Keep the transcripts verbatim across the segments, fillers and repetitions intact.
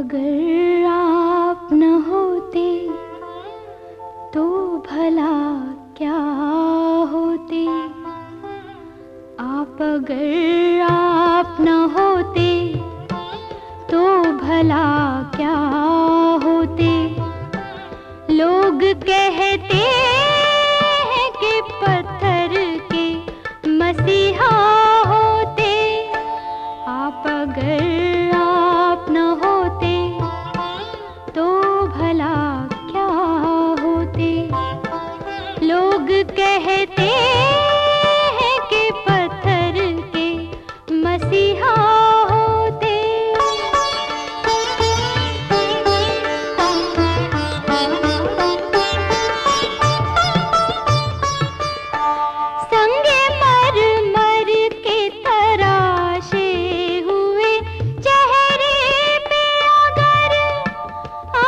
अगर आप न होते तो भला क्या होते। आप अगर आप न होते तो भला क्या होते। लोग कहते हैं कि पत्थर के मसीहा होते। आप अगर आप न होते तो भला क्या होते। लोग कहते हैं कि पत्थर के मसीहा होते। संगे मरमर के तराशे हुए चेहरे पे अगर आ,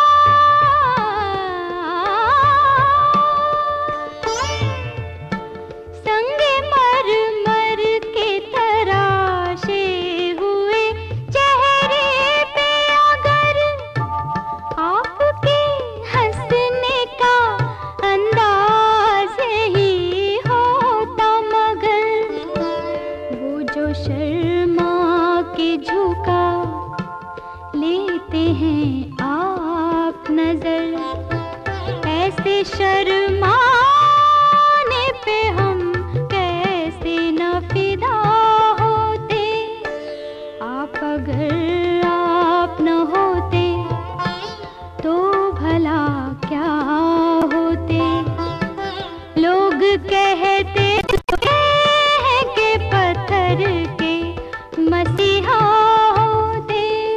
संगे मरमर के तराशे हुए चेहरे पे अगर आपके हंसने का अंदाज ही होता मगर वो जो शर्मा के झुका लेते हैं आप नजर। ऐसे शर्माने पे हम कैसे न फिदा होते। आप अगर आप न होते तो भला क्या होते। लोग कहते हैं कि पत्थर के मसीहा होते।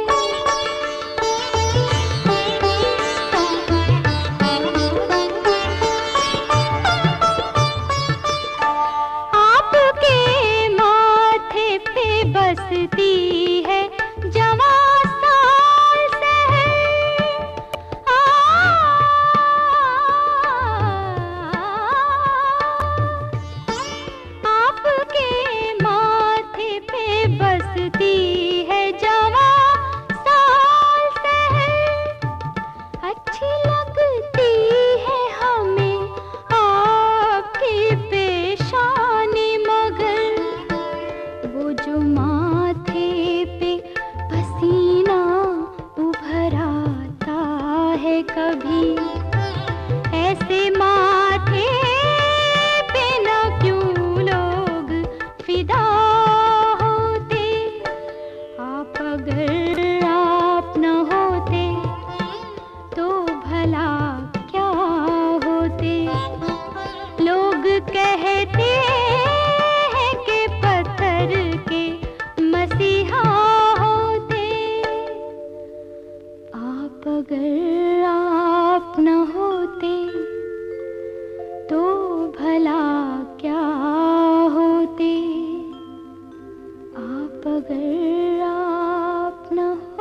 आपके माथे पे बसती है जवां साल शहर। आ, आपके माथे पे बसती है जवां साल शहर। अच्छी लगती है हमें आपकी पेशानी मगर वो जो माथे पे पसीना उभर आता है कभी। ऐसे माथे पे न क्यों लोग फिदा होते। आप अगर आप न होते तो भला क्या होते। लोग कहते हैं कि पत्थर के मसीहा होते। आप अगर आप न होते तो भला क्या होते। आप अगर आप न